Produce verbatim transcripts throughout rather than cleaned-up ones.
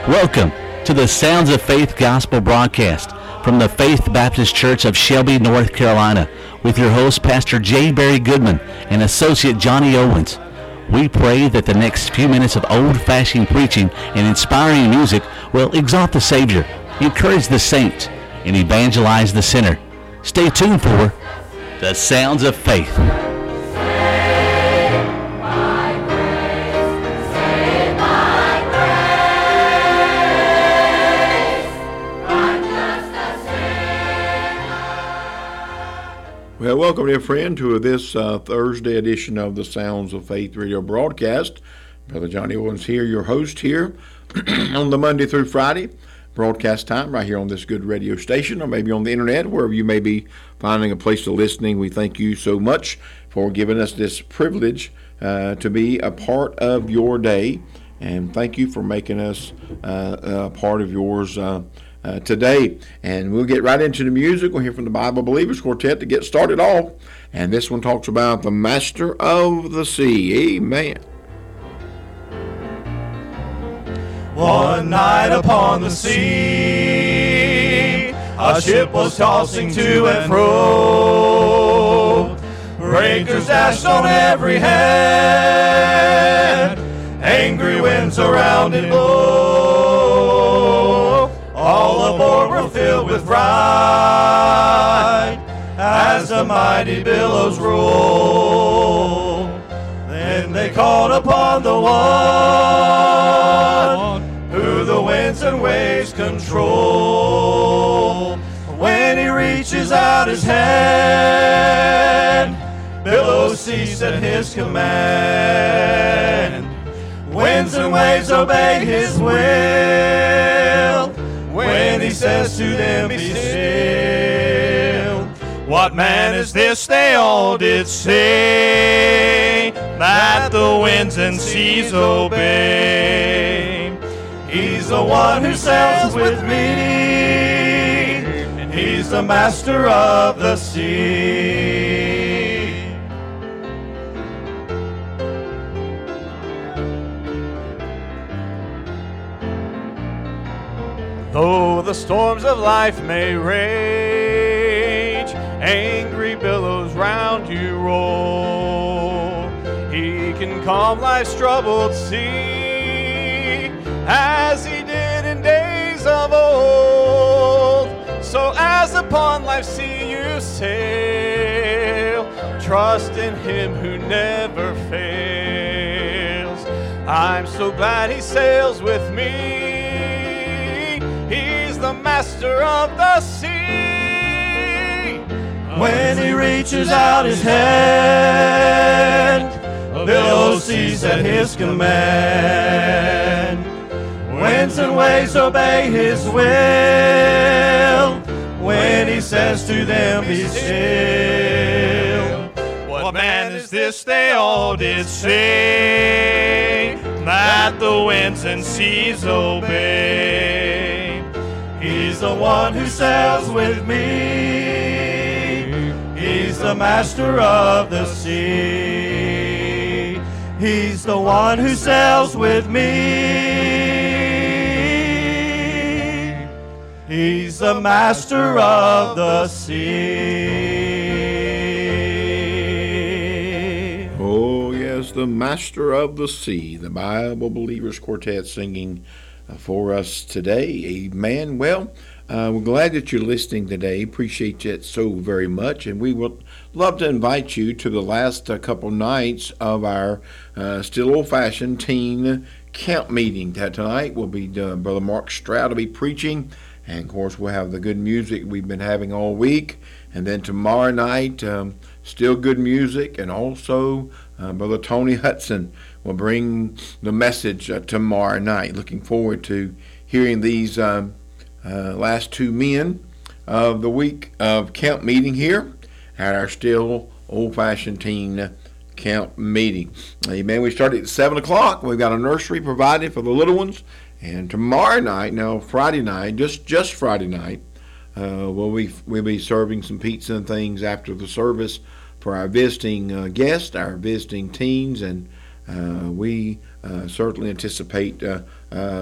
Welcome to the Sounds of Faith Gospel broadcast from the Faith Baptist Church of Shelby, North Carolina, with your host, Pastor J. Barry Goodman and Associate Johnny Owens. We pray that the next few minutes of old-fashioned preaching and inspiring music will exalt the Savior, encourage the saints, and evangelize the sinner. Stay tuned for the Sounds of Faith. Well, welcome, dear friend, to this uh, Thursday edition of the Sounds of Faith radio broadcast. Brother Johnny Owens here, your host here on the Monday through Friday broadcast time right here on this good radio station, or maybe on the internet, wherever you may be finding a place to listening. We thank you so much for giving us this privilege uh, to be a part of your day, and thank you for making us uh, a part of yours uh, Uh, today. And we'll get right into the music. We'll hear from the Bible Believers Quartet to get started off. And this one talks about the Master of the Sea. Amen. One night upon the sea, a ship was tossing to and fro. Breakers dashed on every hand, angry winds around it blow. All aboard were filled with fright as the mighty billows roll. Then they called upon the one who the winds and waves control. When he reaches out his hand, billows cease at his command. Winds and waves obey his will when he says to them, be still. What man is this, they all did say, that the winds and seas obey? He's the one who sails with me, and he's the master of the sea. Though the storms of life may rage, angry billows round you roll, he can calm life's troubled sea, as he did in days of old. So as upon life's sea you sail, trust in him who never fails. I'm so glad he sails with me. He's the master of the sea. When he reaches out his hand, billows cease at his command. Winds and waves obey his will when he says to them, be still. What man is this, they all did say, that the winds and seas obey? He's the one who sails with me. He's the master of the sea. He's the one who sails with me. He's the master of the sea. Oh, yes, the Master of the Sea, the Bible Believers Quartet singing for us today. Amen. Well, uh, we're glad that you're listening today. Appreciate that so very much. And we would love to invite you to the last uh, couple nights of our uh, still old-fashioned teen camp meeting. Tonight will be uh, Brother Mark Stroud will be preaching. And, of course, we'll have the good music we've been having all week. And then tomorrow night, um, still good music. And also uh, Brother Tony Hudson will bring the message uh, tomorrow night. Looking forward to hearing these um, uh, last two men of the week of camp meeting here at our still old-fashioned teen camp meeting. Amen. We started at seven o'clock. We've got a nursery provided for the little ones. And tomorrow night, now Friday night, just just Friday night, uh, we'll, be, we'll be serving some pizza and things after the service for our visiting uh, guests, our visiting teens, and Uh, we uh, certainly anticipate uh, uh,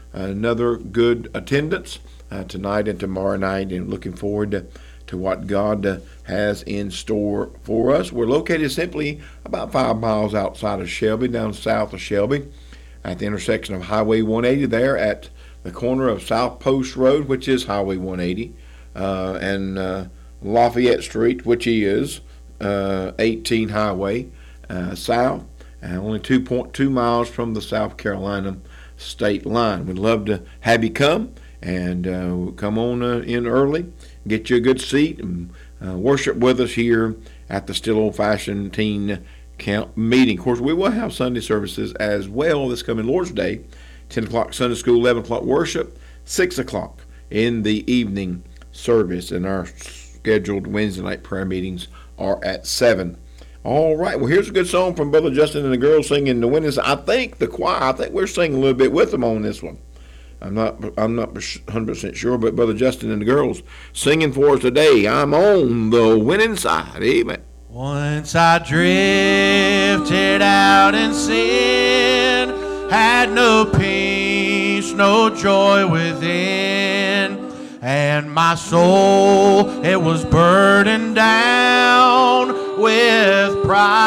another good attendance uh, tonight and tomorrow night, and looking forward to, to what God uh, has in store for us. We're located simply about five miles outside of Shelby, down south of Shelby, at the intersection of Highway one eighty there at the corner of South Post Road, which is Highway one eighty, uh, and uh, Lafayette Street, which is uh, eighteen Highway uh, South, and only two point two miles from the South Carolina state line. We'd love to have you come, and uh, come on uh, in early, get you a good seat, and uh, worship with us here at the Still Old Fashioned Teen Camp meeting. Of course, we will have Sunday services as well this coming Lord's Day, ten o'clock Sunday school, eleven o'clock worship, six o'clock in the evening service, and our scheduled Wednesday night prayer meetings are at seven. All right, well, here's a good song from Brother Justin and the girls singing the winners. I think the choir, I think we're singing a little bit with them on this one. I'm not I'm not one hundred percent sure, but Brother Justin and the girls singing for us today. I'm on the winning side. Amen. Once I drifted out in sin, had no peace, no joy within, and my soul, it was burdened down with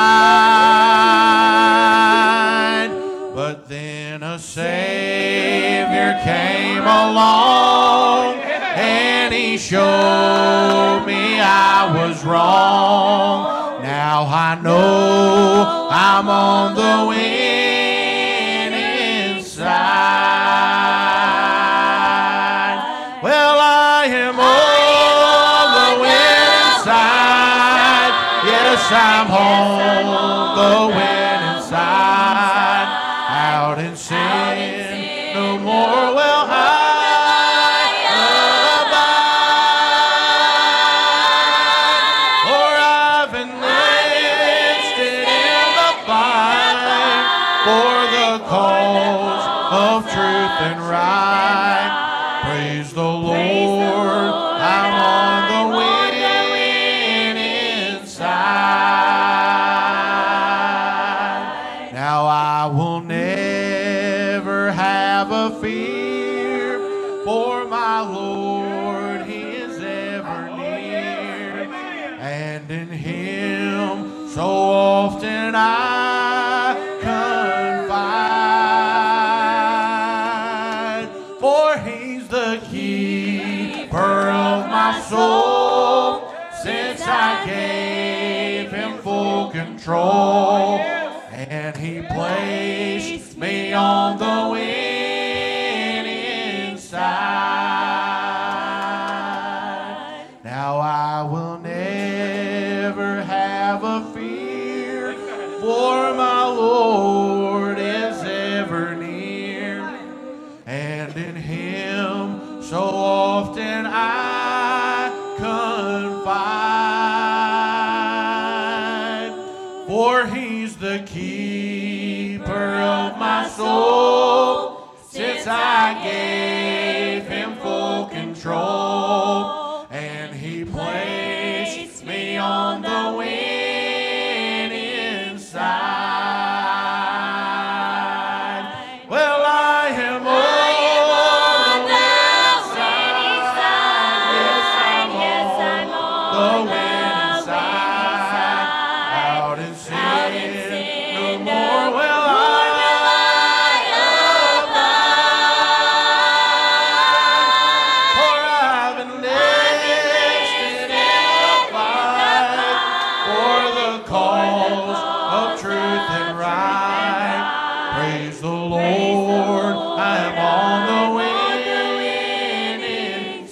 pride. But then a Savior came along, and He showed me I was wrong. Now I know I'm on the winning side. Well, I am on the winning side. Yes, I'm on the winning side. Out in sin no more will I abide. For I've enlisted in the fight for the cause of truth and right. Praise the Lord, I'm on the winning side. Now I will never have a fear, for my Lord, He is ever near, and in Him so often I confide. For He's the keeper of my soul, since I gave Him full control, and He placed me on the winning side. Now I will never have a fear, for my Lord is ever near, and in Him so often I confide. For He's the keeper of my soul, since I gave Him full control, and He placed me on the winning side. Well, I am on the winning side. Yes, I'm on the winning side. Out in sin no more will I abide. For I've enlisted in the fight for the cause of truth and right. Praise the Lord, I am on the winning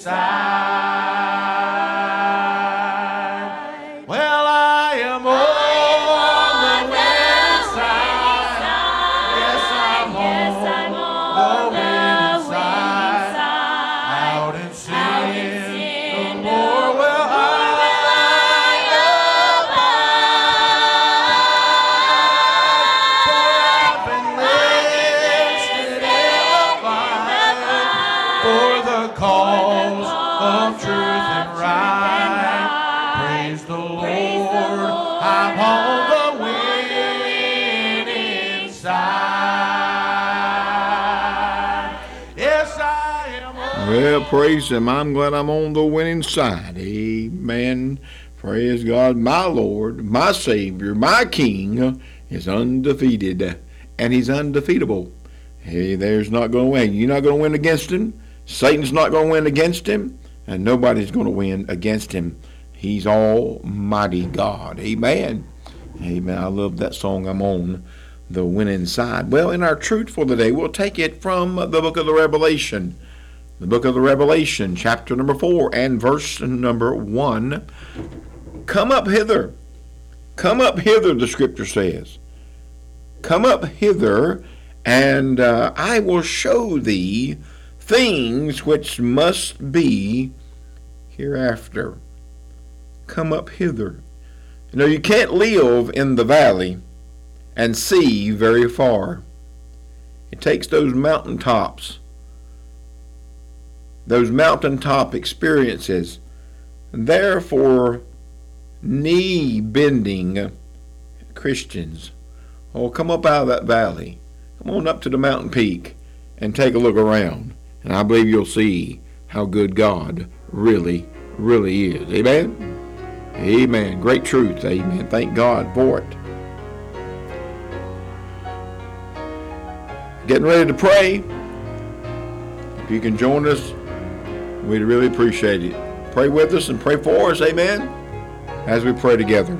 side. Well, I am on the winning side. Yes, I'm on the winning side. Out in sin no more will I abide. For I've enlisted in the fight for the cause of truth and right. Praise the Lord, I'm on the winning side. Yeah, Well, praise Him. I'm glad I'm on the winning side. Amen. Praise God. My Lord, my Savior, my King is undefeated, and He's undefeatable. Hey, there's not going to win. You're not going to win against Him. Satan's not going to win against Him, and nobody's going to win against Him. He's Almighty God. Amen. Amen. I love that song. I'm on the winning side. Well, in our truth for the day, we'll take it from the book of the Revelation. The book of the Revelation, chapter number four, and verse number one. Come up hither. Come up hither, the scripture says. Come up hither, and uh, I will show thee things which must be hereafter. Come up hither. You know, you can't live in the valley and see very far. It takes those mountaintops, those mountaintop experiences. Therefore, knee-bending Christians, oh, come up out of that valley. Come on up to the mountain peak and take a look around. And I believe you'll see how good God really, really is. Amen? Amen. Great truth. Amen. Thank God for it. Getting ready to pray. If you can join us, we'd really appreciate it. Pray with us and pray for us. Amen. As we pray together.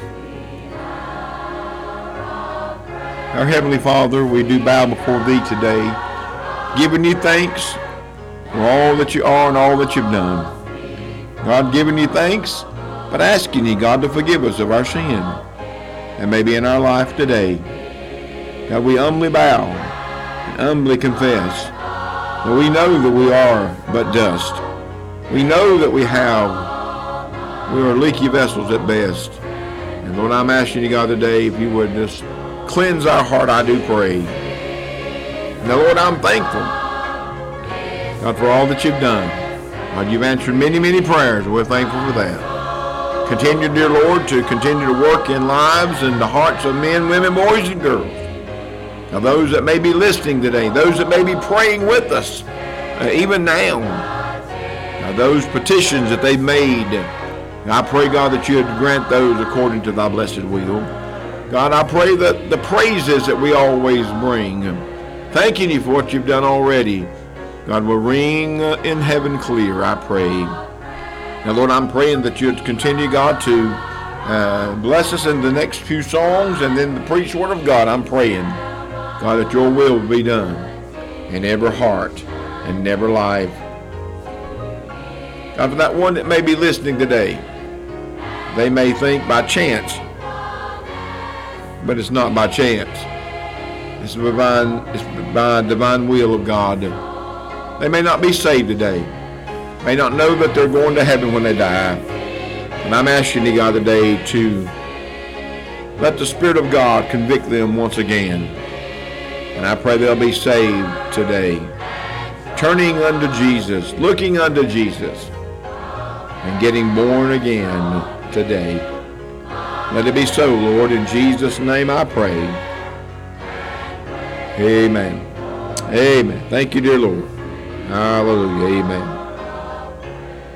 Our Heavenly Father, we do bow before Thee today, giving You thanks for all that You are and all that You've done. God, giving You thanks, but asking You, God, to forgive us of our sin and maybe in our life today. God, we humbly bow and humbly confess that we know that we are but dust. We know that we have, we are leaky vessels at best. And Lord, I'm asking You, God, today, if You would just cleanse our heart, I do pray. Now, Lord, I'm thankful, God, for all that You've done. God, You've answered many, many prayers. We're thankful for that. Continue, dear Lord, to continue to work in lives and the hearts of men, women, boys, and girls. Now, those that may be listening today, those that may be praying with us, uh, even now, now, those petitions that they've made, I pray, God, that You would grant those according to Thy blessed will. God, I pray that the praises that we always bring, thanking You for what You've done already, God, will ring in heaven clear, I pray. Now, Lord, I'm praying that You'd continue, God, to uh, bless us in the next few songs and then the preached word of God. I'm praying, God, that Your will be done in every heart and every life. God, for that one that may be listening today, they may think by chance, but it's not by chance. It's the divine, it's by divine will of God. They may not be saved today. May not know that they're going to heaven when they die. And I'm asking You, God, today to let the Spirit of God convict them once again. And I pray they'll be saved today. Turning unto Jesus, looking unto Jesus, and getting born again today. Let it be so, Lord. In Jesus' name I pray. Amen. Amen. Thank You, dear Lord. Hallelujah. Amen.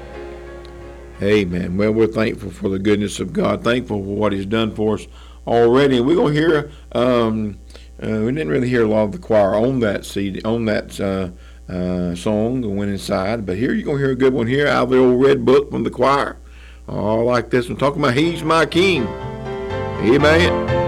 Amen. Well, we're thankful for the goodness of God. Thankful for what He's done for us already. And we're going to hear, um, uh, we didn't really hear a lot of the choir on that C D, on that uh, uh, song, The Winning Side. But here you're going to hear a good one here out of the old red book from the choir. Oh, I like this one. Talking about He's my King. Amen.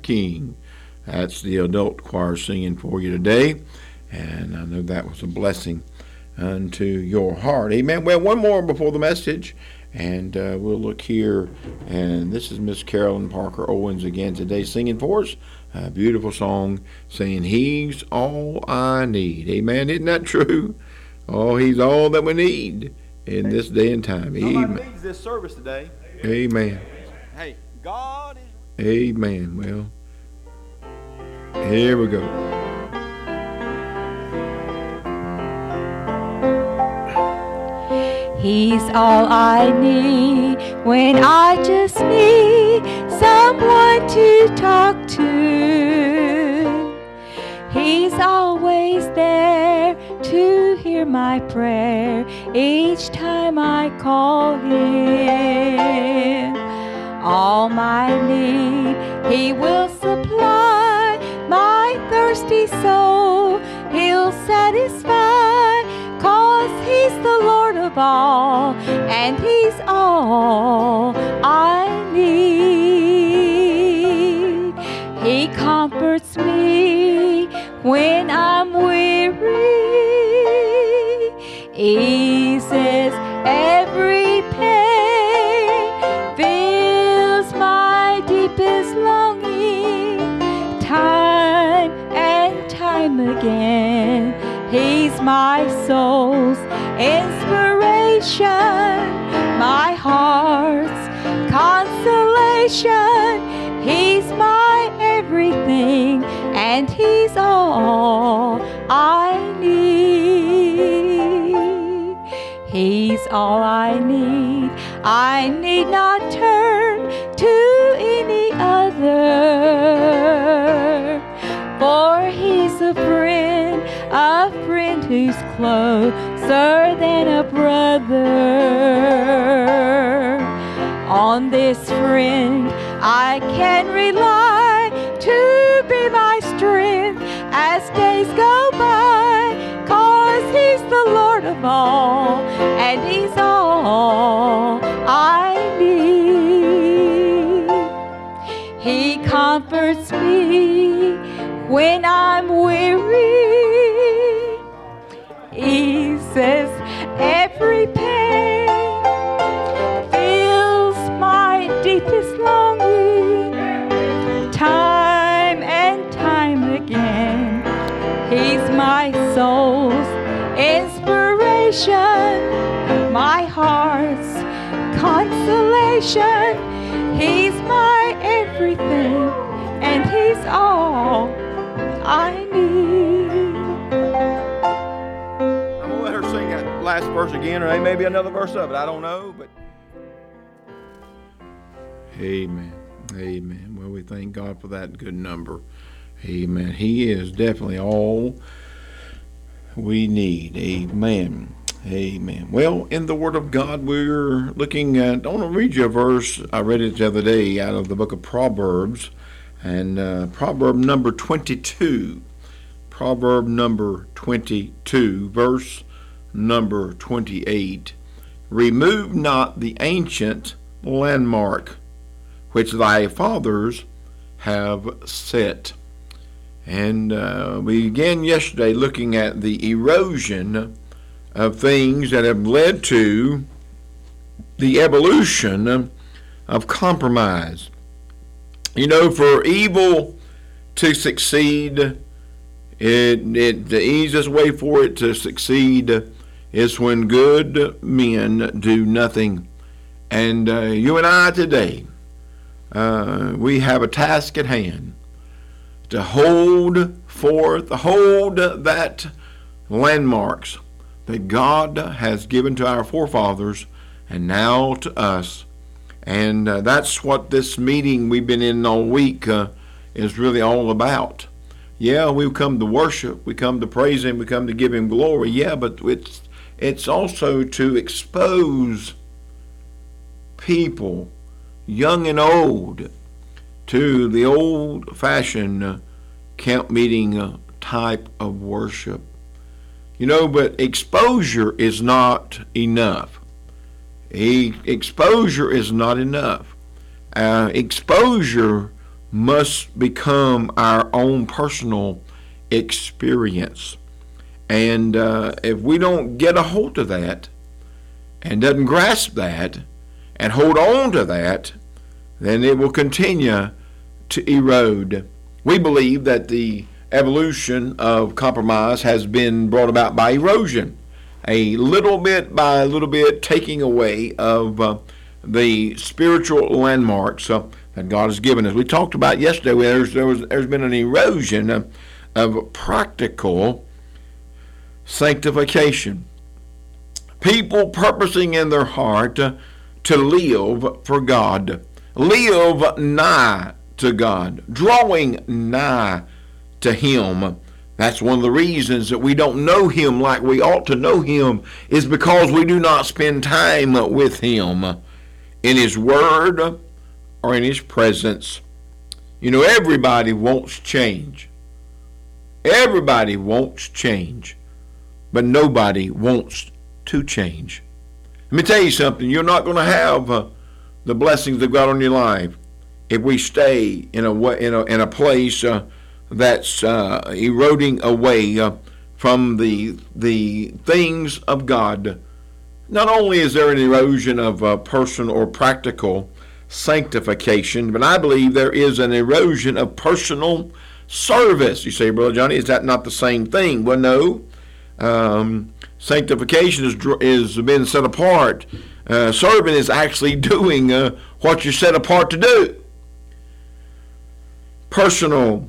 King. That's the adult choir singing for you today, and I know that was a blessing unto your heart. Amen. Well, one more before the message, and uh, we'll look here, and this is Miss Carolyn Parker Owens again today singing for us a beautiful song saying, He's all I need. Amen. Isn't that true? Oh, He's all that we need in this day and time. Somebody Amen. needs this service today. Amen. Hey, God is... Amen. Well, here we go. He's all I need when I just need someone to talk to. He's always there to hear my prayer each time I call Him. All my need He will supply, my thirsty soul He'll satisfy, 'cause He's the Lord of all, and He's all I need. He comforts me when I'm weary, eases every pain, fills my deepest longing, time and time again. He's my soul's inspiration, my heart's consolation. He's my everything, and He's all I need. He's all I need. I need not turn to any other, for He's a friend, a friend who's closer than a brother. On this friend I can rely to be my strength as days go by, 'cause He's the Lord of all, and He's all I need. He comforts me when I'm weary, eases every pain, fills my deepest longing, time and time again. He's my soul's inspiration, my heart's consolation. He's my everything, and He's all I need. I'm going to let her sing that last verse again, or maybe another verse of it. I don't know, but... Amen. Amen. Well, we thank God for that good number. Amen. He is definitely all we need. Amen. Amen. Well, in the Word of God, we're looking at, I want to read you a verse. I read it the other day out of the book of Proverbs, and uh, Proverb number twenty-two. Proverb number twenty-two, verse number twenty-eight. Remove not the ancient landmark which thy fathers have set. And uh, we began yesterday looking at the erosion of things that have led to the evolution of compromise. You know, for evil to succeed, it, it the easiest way for it to succeed is when good men do nothing. And uh, you and I today, uh, we have a task at hand to hold forth, hold that landmarks that God has given to our forefathers and now to us. And uh, that's what this meeting we've been in all week uh, is really all about. Yeah, we come to worship, we come to praise Him, we come to give Him glory. Yeah, but it's it's also to expose people, young and old, to the old-fashioned camp meeting uh, type of worship. You know, but exposure is not enough. E- exposure is not enough. Uh, exposure must become our own personal experience. And uh, if we don't get a hold of that and doesn't grasp that and hold on to that, then it will continue to erode. We believe that the evolution of compromise has been brought about by erosion, a little bit by a little bit taking away of uh, the spiritual landmarks uh, that God has given us. We talked about yesterday, there's, there was, there's been an erosion of, of practical sanctification. People purposing in their heart uh, to live for God, live nigh to God, drawing nigh to Him. That's one of the reasons that we don't know Him like we ought to know Him, is because we do not spend time with Him in His Word or in His presence. You know, everybody wants change. Everybody wants change, but nobody wants to change. Let me tell you something. You're not going to have uh, the blessings of God on your life if we stay in a way, in a, in a place uh, that's uh, eroding away uh, from the the things of God. Not only is there an erosion of uh, personal or practical sanctification, but I believe there is an erosion of personal service. You say, Brother Johnny, is that not the same thing? Well, no. Um, sanctification is is been set apart. Uh, serving is actually doing uh, what you're set apart to do. Personal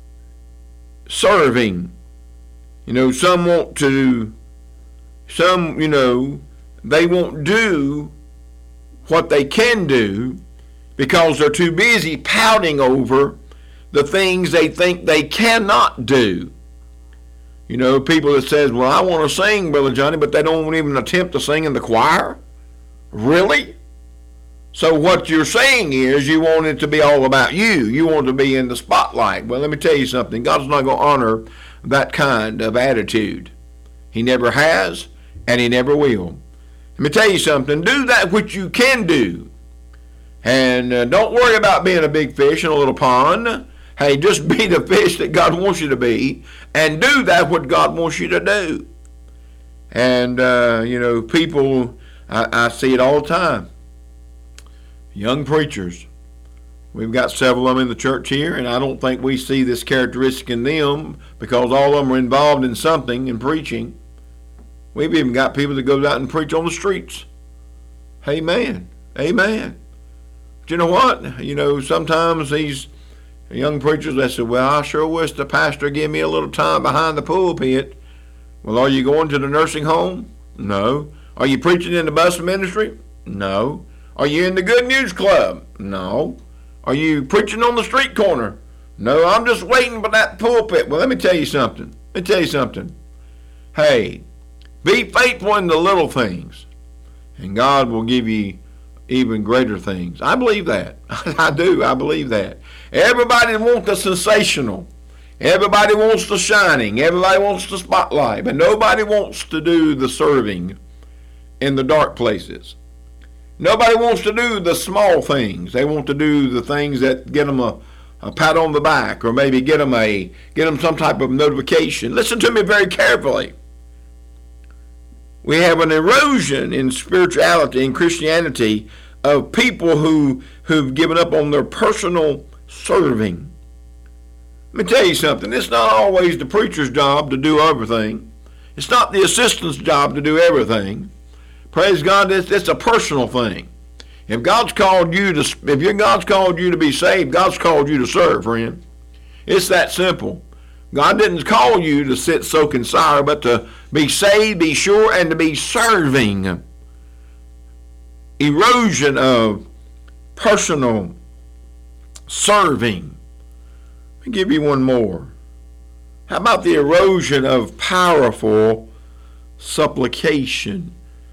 serving. You know, some want to, some, you know, they won't do what they can do because they're too busy pouting over the things they think they cannot do. You know, people that says, well, I want to sing, Brother Johnny, but they don't even attempt to sing in the choir. Really? So what you're saying is you want it to be all about you. You want to be in the spotlight. Well, let me tell you something. God's not going to honor that kind of attitude. He never has, and He never will. Let me tell you something. Do that which you can do. And uh, don't worry about being a big fish in a little pond. Hey, just be the fish that God wants you to be, and do that what God wants you to do. And, uh, you know, people, I, I see it all the time. Young preachers. We've got several of them in the church here, and I don't think we see this characteristic in them because all of them are involved in something in preaching. We've even got people that go out and preach on the streets. Amen. Amen. But you know what? You know, sometimes these young preachers, they say, well, I sure wish the pastor give me a little time behind the pulpit. Well, are you going to the nursing home? No. Are you preaching in the bus ministry? No. Are you in the Good News Club? No. Are you preaching on the street corner? No, I'm just waiting for that pulpit. Well, let me tell you something. Let me tell you something. Hey, be faithful in the little things, and God will give you even greater things. I believe that. I do. I believe that. Everybody wants the sensational. Everybody wants the shining. Everybody wants the spotlight. But nobody wants to do the serving in the dark places. Nobody wants to do the small things. They want to do the things that get them a, a pat on the back, or maybe get them a get them some type of notification. Listen to me very carefully. We have an erosion in spirituality and Christianity of people who who've given up on their personal serving. Let me tell you something. It's not always the preacher's job to do everything. It's not the assistant's job to do everything. Praise God, it's, it's a personal thing. If God's called you to, if your God's called you to be saved, God's called you to serve, friend. It's that simple. God didn't call you to sit soaking sour, but to be saved, be sure, and to be serving. Erosion of personal serving. Let me give you one more. How about the erosion of powerful supplication?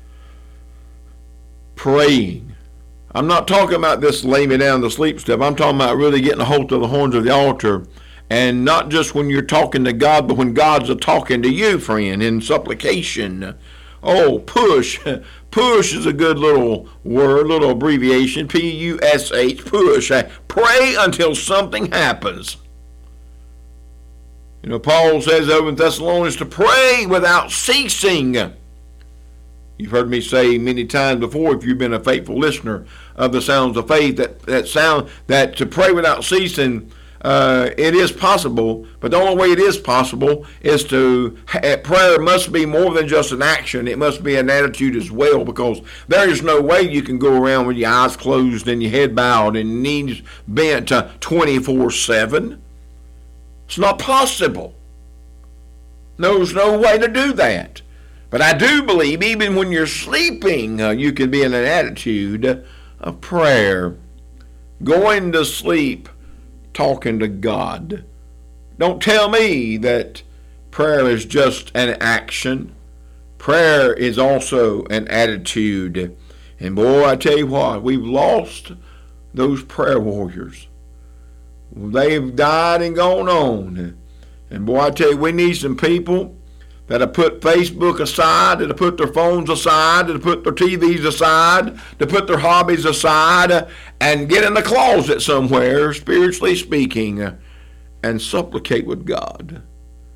Praying. I'm not talking about this lay me down to sleep stuff. I'm talking about really getting a hold of the horns of the altar, and not just when you're talking to God, but when God's a talking to you, friend, in supplication. Oh, push. Push is a good little word, little abbreviation, P U S H, push. Pray until something happens. You know, Paul says over in Thessalonians to pray without ceasing. You've heard me say many times before, if you've been a faithful listener of the Sounds of Faith, that, that sound that to pray without ceasing, uh, it is possible, but the only way it is possible is to, prayer must be more than just an action. It must be an attitude as well, because there is no way you can go around with your eyes closed and your head bowed and knees bent twenty-four seven. It's not possible. There's no way to do that. But I do believe even when you're sleeping, uh, you can be in an attitude of prayer. Going to sleep, talking to God. Don't tell me that prayer is just an action. Prayer is also an attitude. And boy, I tell you what, we've lost those prayer warriors. They've died and gone on. And boy, I tell you, we need some people that have put Facebook aside, that have put their phones aside, that have put their T Vs aside, to put their hobbies aside, and get in the closet somewhere, spiritually speaking, and supplicate with God.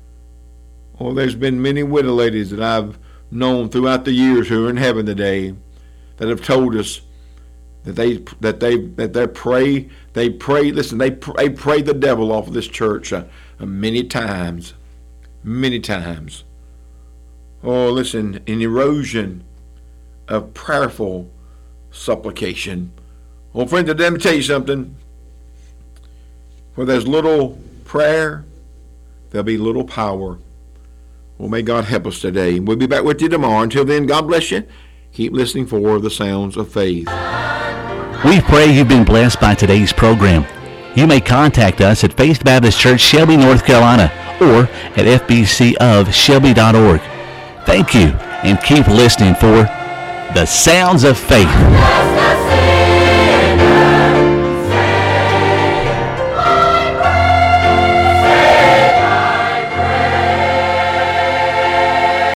Oh, there's been many widow ladies that I've known throughout the years who are in heaven today that have told us that they that they that they pray they pray. Listen, they they pray the devil off of this church uh, many times, many times. Oh, listen, an erosion of prayerful supplication. Well, friends, let me tell you something. Where there's little prayer, there'll be little power. Well, may God help us today. We'll be back with you tomorrow. Until then, God bless you. Keep listening for the Sounds of Faith. We pray you've been blessed by today's program. You may contact us at Faith Baptist Church, Shelby, North Carolina, or at f b c of shelby dot org. Thank you, and keep listening for the Sounds of Faith.